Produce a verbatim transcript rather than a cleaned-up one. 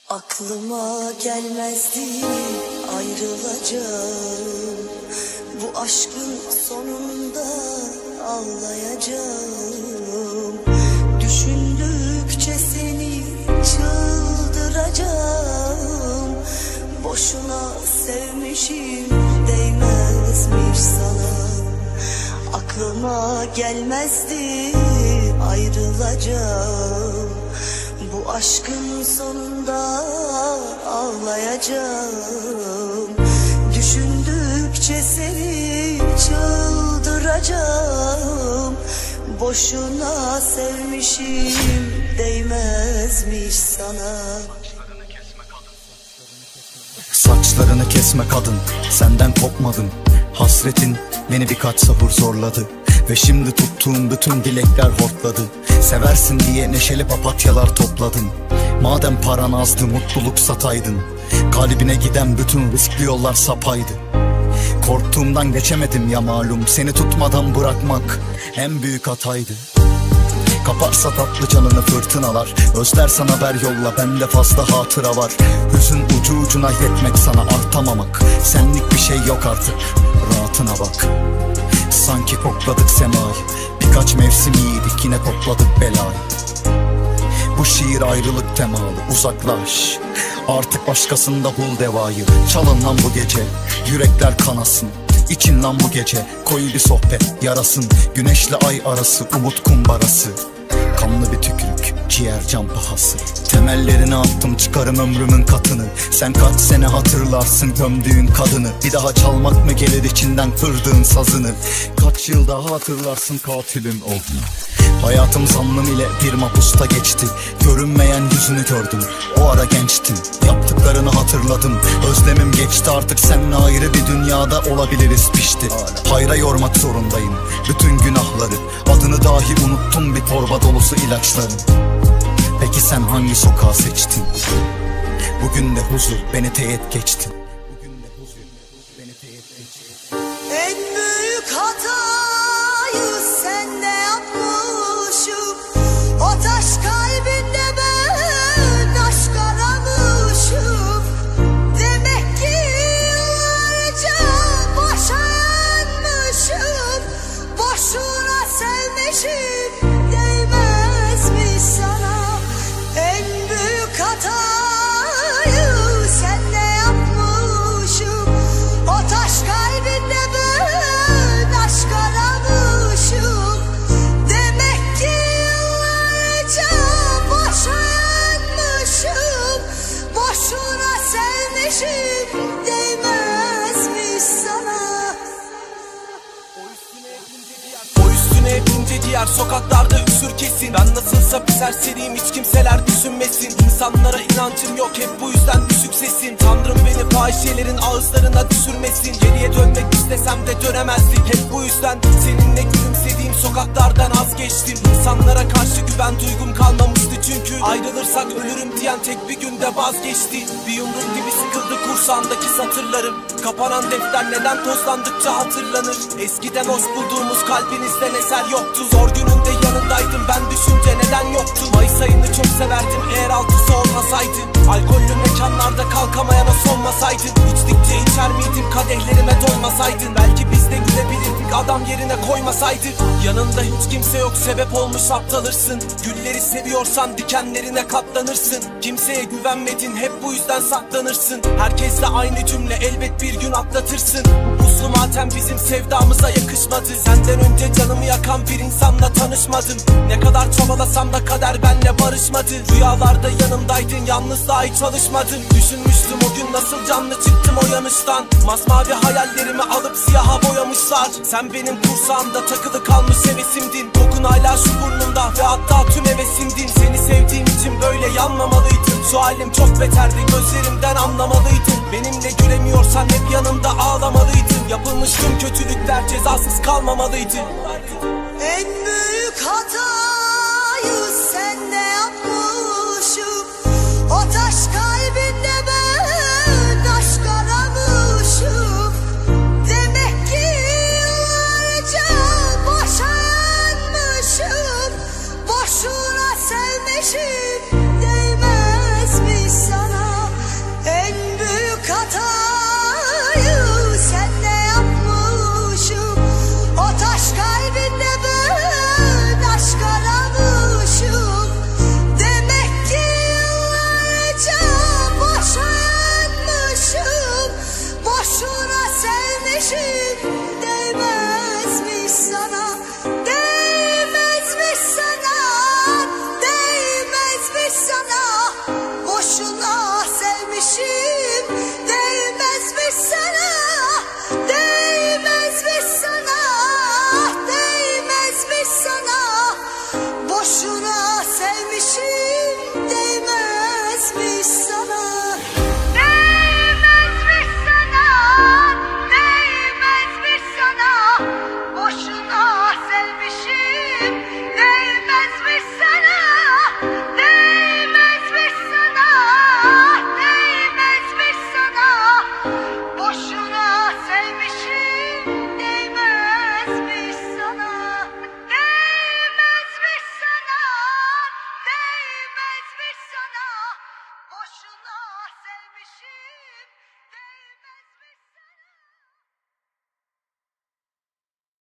Aklıma gelmezdi ayrılacağım, bu aşkın sonunda ağlayacağım. Düşündükçe seni çıldıracağım. Boşuna sevmişim, değmezmiş sana. Aklıma gelmezdi ayrılacağım, bu aşkın sonunda ağlayacağım. Düşündükçe seni çıldıracağım. Boşuna sevmişim, değmezmiş sana. Saçlarını kesme kadın, senden kopmadım. Hasretin beni birkaç sabır zorladı. Ve şimdi tuttuğum bütün dilekler hortladı. Seversin diye neşeli papatyalar topladım. Madem paran azdı, mutluluk sataydın. Kalbine giden bütün riskli yollar sapaydı. Korktuğumdan geçemedim ya malum. Seni tutmadan bırakmak en büyük hataydı. Kaparsa tatlı canını fırtınalar. Özlersen haber yolla, bende fazla hatıra var. Hüzün ucu ucuna yetmek, sana artamamak. Senlik bir şey yok artık, rahatına bak. Sanki kokladık semayı, birkaç mevsim iyiydik, yine topladık belayı. Bu şiir ayrılık temalı, uzaklaş. Artık başkasında bul devayı. Çalın lan bu gece, yürekler kanasın. İçin lan bu gece, koyu bir sohbet yarasın. Güneşle ay arası, umut kumbarası. Kanlı bir tükürük, ciğer can pahası. Temellerini attım, çıkarım ömrümün katını. Sen kaç sene hatırlarsın gömdüğün kadını. Bir daha çalmak mı gelir içinden kırdığın sazını? Kaç yıl daha hatırlarsın katilin olduğunu. Hayatım zannım ile bir mapusta geçti. Görünmeyen yüzünü gördüm, o ara gençtim. Yaptıklarını hatırladım, özlemim geçti. Artık seninle ayrı bir dünyada olabiliriz pişti. Hayra yormak zorundayım bütün günahları. Adını dahi unuttum bir torba dolusu ilaçların. Peki sen hangi sokağı seçtin? Bugün de huzur beni teğet geçti. Bugün de huzur beni teğet geçti. En büyük hatayı senle yapmışım. O taş kalbinde ben aşk aramışım. Demek ki yıllarca boşa yanmışım. Boşuna sevmişim, değmezmiş sana. En büyük hatayı senle yapmışım. O taş kalbinde ben aşk aramışım. Demek ki yıllarca boşa yanmışım. Boşuna sevmişim, değmezmiş sana. O üstüne bince diğer sokaklarda üsür kesin. Ben nasılsa bir serseriyim, hiç kimseler düşünmesin. İnsanlara inancım yok, hep bu yüzden düşük sesin. Tanrım beni fahişelerin ağızlarına düşürmesin. Geriye dönmek istesem de dönemezdik. Hep bu yüzden seninle gülümsediğim sokaklardan az geçtim. İnsanlara karşı güven duygum kalmamıştı çünkü. Ayrılırsak ölürüm diyen tek bir günde vazgeçti. Bir yumruk gibi sıkıldı kursağındaki satırlarım. Kapanan defter neden tozlandıkça hatırlanır. Eskiden hoş bulduğumuz kalbinizden eser yoktu. Zor gününde yanındaydım, ben düşünce neden yoktu. Mayıs ayını çok severdim, eğer altısı olmasaydı. Alkollü mekanlarda kalkamayana solmasaydın. İçtikçe içer miydim, kadehlerime doymasaydın. Belki biz de gülebilirdik, adam yerine koymasaydı. Yanında hiç kimse yok, sebep olmuş aptalırsın. Gülleri seviyorsan dikenlerine katlanırsın. Kimseye güvenmedin, hep bu yüzden saklanırsın. Herkesle aynı cümle, elbet bir gün atlatırsın. Buzlu matem bizim sevdamıza yakışmadı. Senden önce canımı yakan bir insanla tanışmadım. Ne kadar çabalasam da kader benle barışmadı. Rüyalarda yanımdaydın, yalnızlığa hiç çalışmadım. Düşünmüştüm o gün nasıl canlı çıktım o yanıştan. Masmavi hayallerimi alıp siyaha boyamışlar. Sen benim kursağımda takılı kalmış hevesimdin. Kokun hala şu burnumda ve hatta tüm hevesindin. Seni sevdiğim için böyle yanmamalıydım. Şu halim çok beterdi, gözlerimden anlamalıydın. Benimle gülemiyorsan hep yanımda ağlamalıydın. Yapılmış tüm kötülükler cezasız kalmamalıydı. En büyük hatayı